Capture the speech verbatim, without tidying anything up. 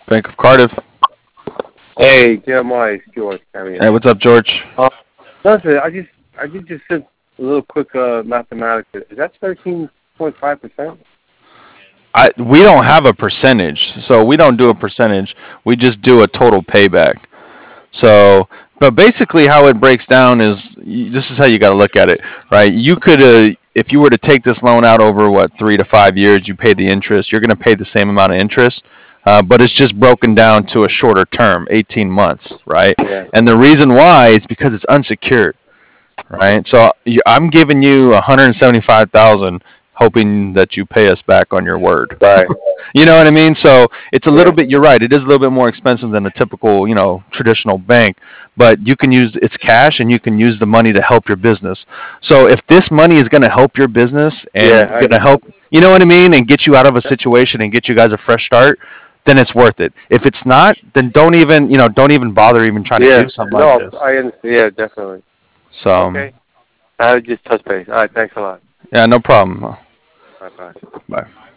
Bank of Cardiff. Hey, Jeremiah, it's George. I mean, Hey, what's up, George? uh, listen, I just, I did just did a little quick uh, mathematics. Is that thirteen point five percent? I we don't have a percentage, so we don't do a percentage. We just do a total payback. So, but basically, how it breaks down is y- this is how you got to look at it, right? You could, uh, if you were to take this loan out over what three to five years, you pay the interest. You're going to pay the same amount of interest, uh, but it's just broken down to a shorter term, eighteen months, right? Yeah. And the reason why is because it's unsecured, right? So y- I'm giving you one hundred seventy-five thousand, hoping that you pay us back on your word. Right. You know what I mean? So it's a little Yeah. bit. You're right. It is a little bit more expensive than a typical, you know, traditional bank. But you can use it's cash, and you can use the money to help your business. So if this money is going to help your business and Yeah. it's I going to understand. help, you know what I mean, and get you out of a situation and get you guys a fresh start, then it's worth it. If it's not, then don't even, you know, don't even bother even trying to Yeah. do something like No, this. I understand. Yeah, definitely. So Okay. I just touch base. All right. Thanks a lot. yeah, no problem. Bye bye. Bye.